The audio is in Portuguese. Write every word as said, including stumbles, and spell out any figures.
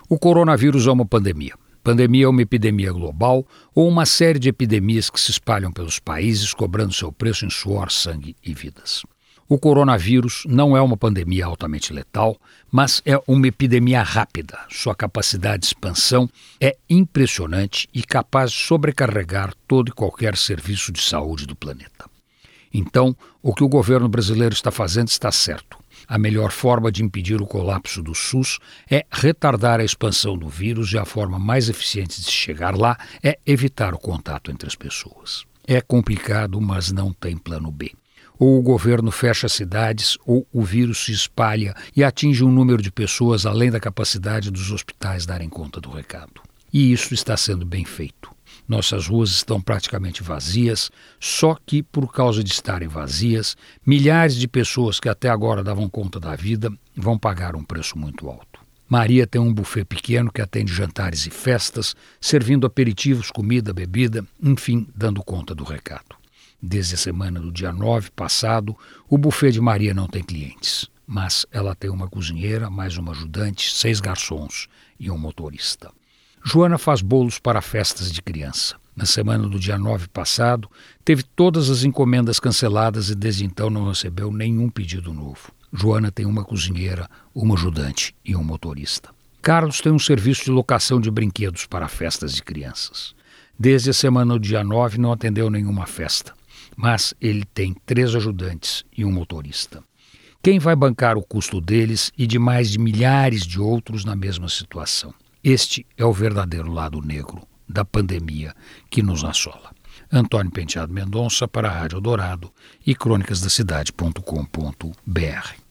O coronavírus é uma pandemia. Pandemia é uma epidemia global ou uma série de epidemias que se espalham pelos países, cobrando seu preço em suor, sangue e vidas. O coronavírus não é uma pandemia altamente letal, mas é uma epidemia rápida. Sua capacidade de expansão é impressionante e capaz de sobrecarregar todo e qualquer serviço de saúde do planeta. Então, o que o governo brasileiro está fazendo está certo. A melhor forma de impedir o colapso do SUS é retardar a expansão do vírus e a forma mais eficiente de chegar lá é evitar o contato entre as pessoas. É complicado, mas não tem plano B. Ou o governo fecha cidades, ou o vírus se espalha e atinge um número de pessoas além da capacidade dos hospitais darem conta do recado. E isso está sendo bem feito. Nossas ruas estão praticamente vazias, só que, por causa de estarem vazias, milhares de pessoas que até agora davam conta da vida vão pagar um preço muito alto. Maria tem um buffet pequeno que atende jantares e festas, servindo aperitivos, comida, bebida, enfim, dando conta do recado. Desde a semana do dia nove passado, o buffet de Maria não tem clientes, mas ela tem uma cozinheira, mais uma ajudante, seis garçons e um motorista. Joana faz bolos para festas de criança. Na semana do dia nove passado, teve todas as encomendas canceladas e desde então não recebeu nenhum pedido novo. Joana tem uma cozinheira, uma ajudante e um motorista. Carlos tem um serviço de locação de brinquedos para festas de crianças. Desde a semana do dia nove não atendeu nenhuma festa, mas ele tem três ajudantes e um motorista. Quem vai bancar o custo deles e de mais de milhares de outros na mesma situação? Este é o verdadeiro lado negro da pandemia que nos assola. Antônio Penteado Mendonça para a Rádio Dourado e crônicas da cidade ponto com ponto br.